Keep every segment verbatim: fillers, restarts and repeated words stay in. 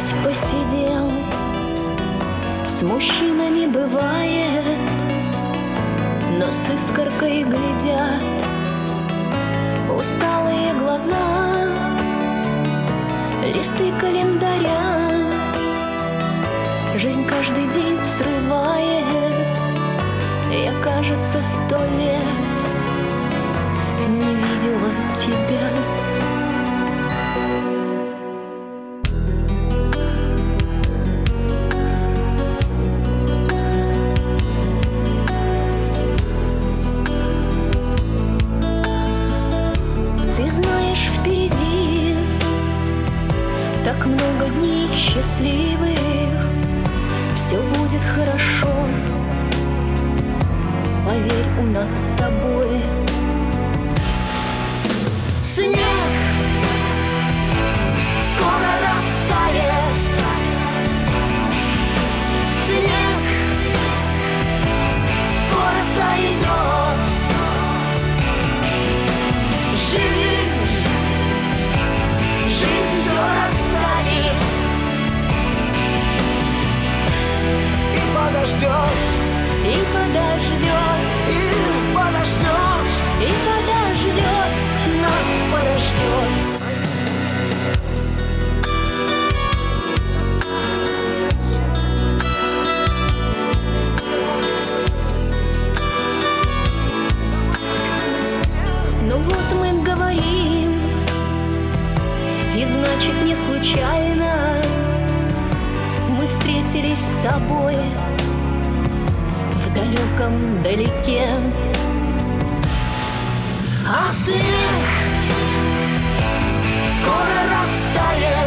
Весь посидел, с мужчинами бывает, но с искоркой глядят усталые глаза, листы календаря. Жизнь каждый день срывает. Я, кажется, сто лет не видела тебя. Ты знаешь, впереди так много дней счастливых. Все будет хорошо, поверь, у нас с тобой. Снег скоро растает, снег скоро сойдет. Жизнь, жизнь все расставит и подождет, и подождет, и подождет, и подождет, нас подождет. Ну вот мы говорим, и значит не случайно мы встретились с тобой в далеком далеке. А снег скоро растает,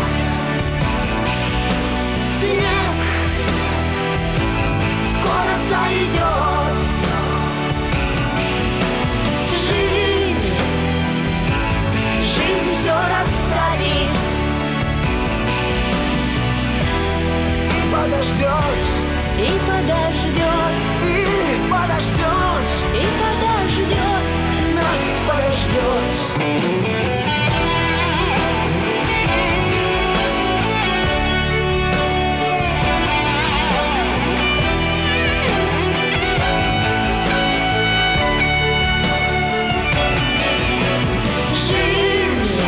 снег скоро сойдет. Жизнь, жизнь все расставит и подождет, и подождет, и подождет, и подождет, нас подождет. Жизнь,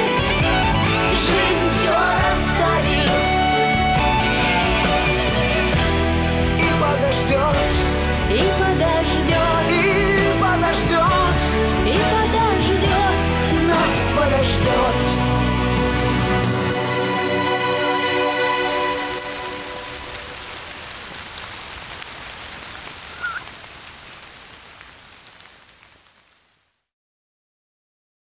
жизнь все расставит и подождет, и подождет, и подождет, и подождет, нас подождет.